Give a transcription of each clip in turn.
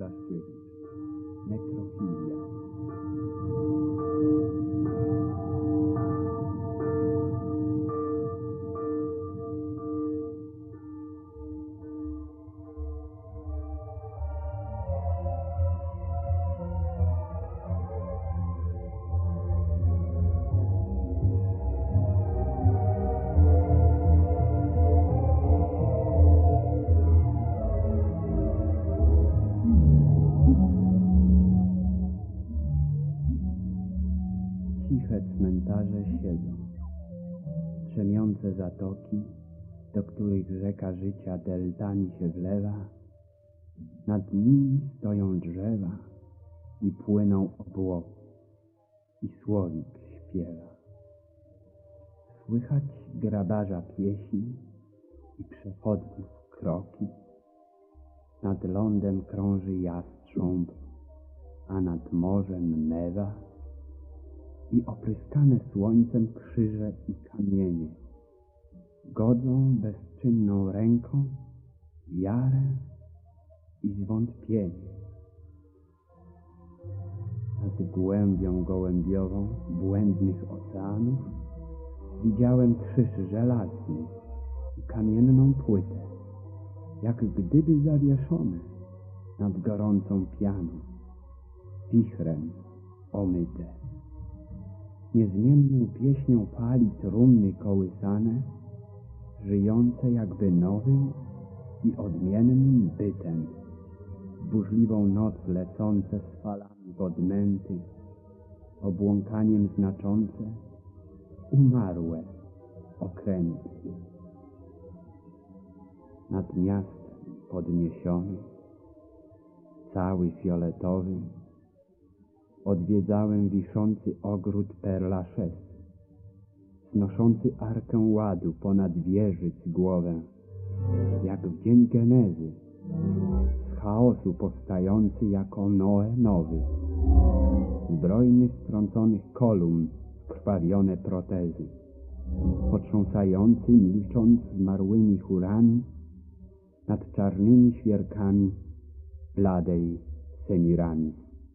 Błaszkiewicz. Nekrofilia. Ciche cmentarze siedzą, drzemiące zatoki, do których rzeka życia deltami się wlewa. Nad nimi stoją drzewa i płyną obłoki, i słowik śpiewa. Słychać grabarza pieśni i przechodniów kroki. Nad lądem krąży jastrząb, a nad morzem mewa. I opryskane słońcem krzyże i kamienie godzą bezczynną ręką wiarę i zwątpienie. Nad głębią gołębiową błędnych oceanów widziałem krzyż żelazny i kamienną płytę, jak gdyby zawieszone nad gorącą pianą, wichrem omyte. Niezmienną pieśnią fali trumny kołysane, żyjące jakby nowym i odmiennym bytem, w burzliwą noc lecące z falami w odmęty, obłąkaniem znaczące umarłe okręty. Nad miastem podniesiony, cały fioletowy, odwiedzałem wiszący ogród Père-Lachaise, znoszący arkę ładu ponad wieżyc głowę, jak w dzień genezy, z chaosu powstający jako Noe nowy, zbrojny strąconych kolumn, krwawione protezy, potrząsający milcząc zmarłymi chórami nad czarnymi świerkami bladej Semiramis.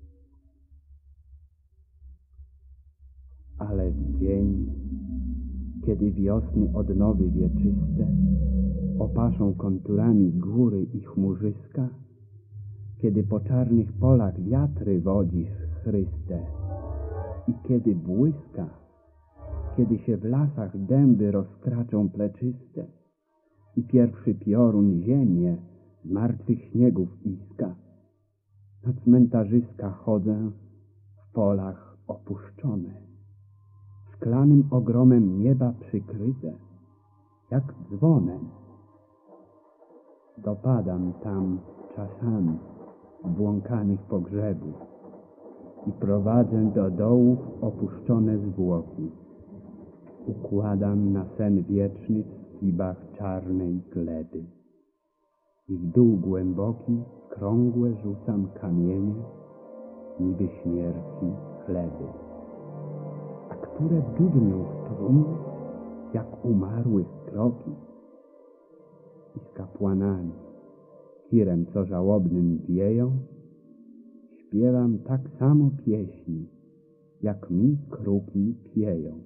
Ale w dzień, kiedy wiosny odnowy wieczyste opaszą konturami góry i chmurzyska, kiedy po czarnych polach wiatry wodzisz, Chryste, i kiedy błyska, kiedy się w lasach dęby rozkraczą pleczyste i pierwszy piorun ziemię z martwych śniegów iska, na cmentarzyska chodzę w polach opuszczone, szklanym ogromem nieba przykryte, jak dzwonem. Dopadam tam czasami błąkanych pogrzebów i prowadzę do dołów opuszczone zwłoki. Układam na sen wieczny w skibach czarnej gleby i w dół głęboki, krągłe rzucam kamienie, niby śmierci chleby, a które dudnią w trumnie, jak umarłych kroki. I z kapłanami, chirem co żałobnym wieją, śpiewam tak samo pieśni, jak mi kruki pieją.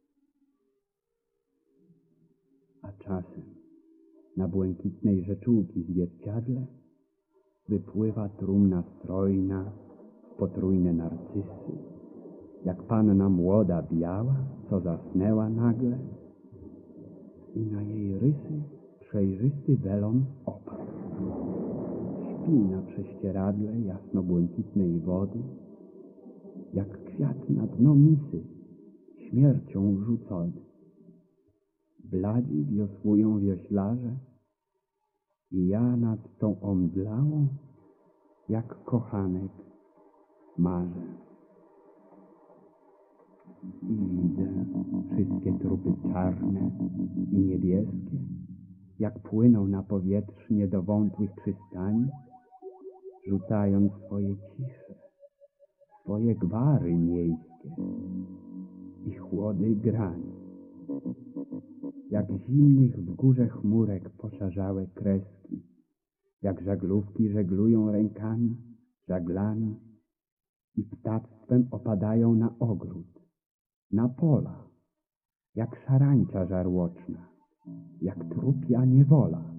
A czasem na błękitnej rzeczułki zwierciadle wypływa trumna strojna w potrójne narcysy, jak panna młoda biała, co zasnęła nagle, i na jej rysy przejrzysty welon opadł. Śpi na prześcieradle jasnobłękitnej wody, jak kwiat na dno misy, śmiercią rzucony. Bladzi wiosłują wioślarze i ja nad tą omdlałą, jak kochanek, marzę. I widzę wszystkie trupy czarne i niebieskie, jak płyną na powietrznie do wątłych przystani, rzucając swoje cisze, swoje gwary miejskie i chłody grani. Jak zimnych w górze chmurek poszarzałe kreski, jak żaglówki żeglują rękami żaglami i ptactwem opadają na ogród, na pola, jak szarańcza żarłoczna, jak trupia niewola.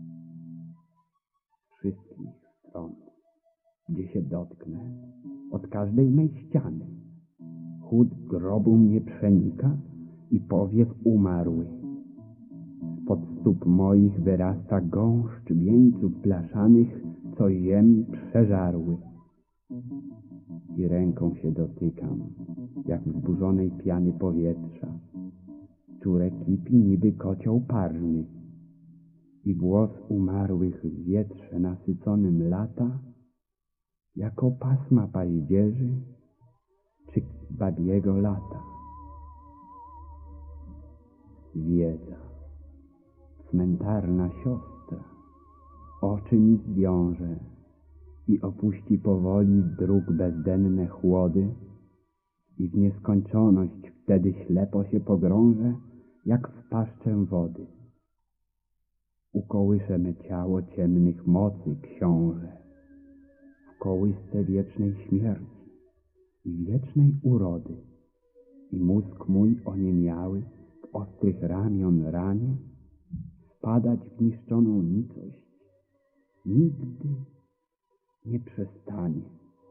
Z wszystkich stron, gdzie się dotknę, od każdej mej ściany, chód grobu mnie przenika i powiew umarły. Spod stóp moich wyrasta gąszcz wieńców blaszanych, co ziem przeżarły. I ręką się dotykam, jak wzburzonej piany powietrza, które kipi niby kocioł parny. I głos umarłych w wietrze nasyconym lata, jako pasma paździerzy czy babiego lata. Wiedza, cmentarna siostra, oczy mi zwiąże i opuści powoli w dróg bezdenne chłody i w nieskończoność wtedy ślepo się pogrążę, jak w paszczę wody. Ukołysze me ciało ciemnych mocy, książę, w kołysce wiecznej śmierci i wiecznej urody. I mózg mój oniemiały w ostrych ramion ranie spadać w niszczoną nicość nigdy nie przestanie.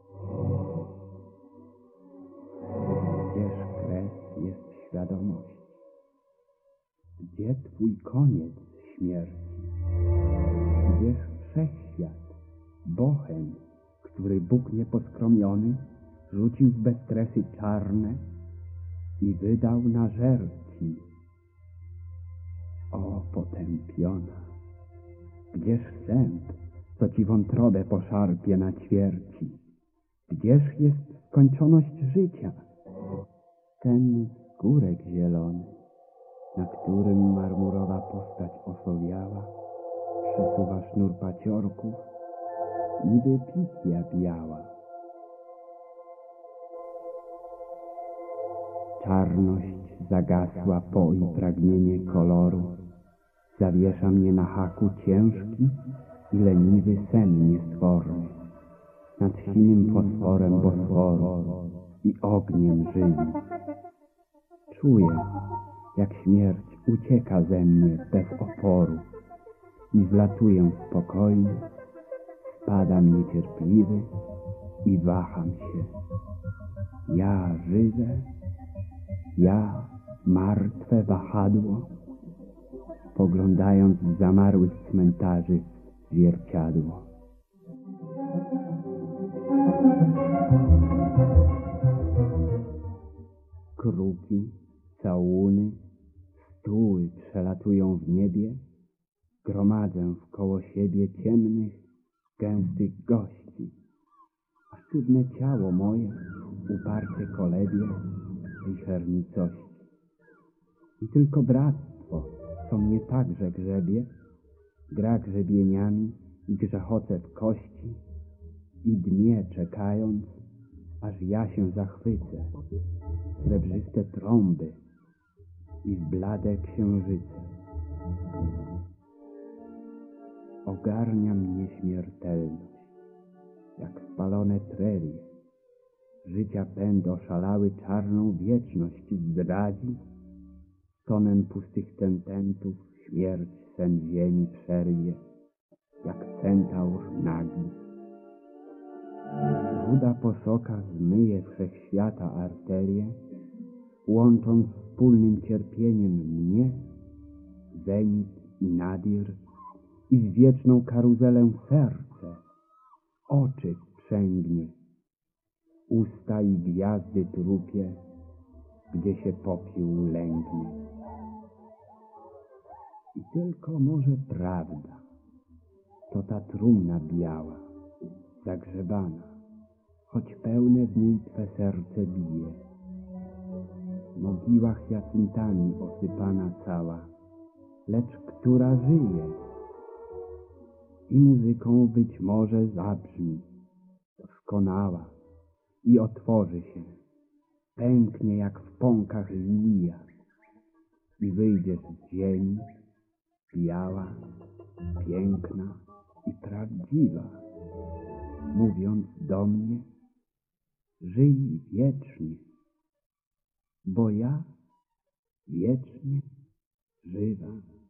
Gdzież kres jest świadomość? Gdzie twój koniec śmierci? Gdzież wszechświat, bochen, który Bóg nieposkromiony rzucił w bezkresy czarne i wydał na żerci? O potępiona, gdzież sęp, co ci wątrobę poszarpie na ćwierci? Gdzież jest skończoność życia? Ten skórek zielony, na którym marmurowa postać osowiała, przesuwa sznur paciorków, niby pitia biała. Czarność zagasła poi pragnienie koloru, zawiesza mnie na haku ciężki i leniwy sen niestworny, nad sinym fosforem Bosforu i ogniem żywi. Czuję, jak śmierć ucieka ze mnie bez oporu i zlatuję spokojnie, spadam niecierpliwy i waham się. Ja żywe, ja martwe wahadło, spoglądając z zamarłych cmentarzy w zwierciadło. Kruki, całuny, stuły przelatują w niebie, gromadzę wkoło siebie ciemnych, gęstych gości, a sztywne ciało moje uparcie kolebie wicher nicości. I tylko bractwo, co mnie także grzebie, gra grzebieniami i grzechoce w kości i dmie czekając, aż ja się zachwycę w srebrzyste trąby i w blade księżyce. Ogarnia mnie śmiertelność, jak spalone prerie. Życia pęd oszalały czarną wieczność zdradzi, tonem pustych tententów śmierć sen ziemi przerwie, jak centaur nagi. Ruda posoka zmyje wszechświata arterie, łącząc wspólnym cierpieniem mnie, zenit i nadir, i w wieczną karuzelę serce, oczy przęgnie, usta i gwiazdy trupie, gdzie się popiół lęgnie. I tylko może prawda, to ta trumna biała, zagrzebana, choć pełne w niej twe serce bije. W mogiłach jacyntami osypana cała, lecz która żyje i muzyką być może zabrzmi, doskonała i otworzy się, pęknie jak w pąkach lilija i wyjdziesz z ziemi, biała, piękna i prawdziwa. mówiąc do mnie: żyj wiecznie, bo ja wiecznie żywa.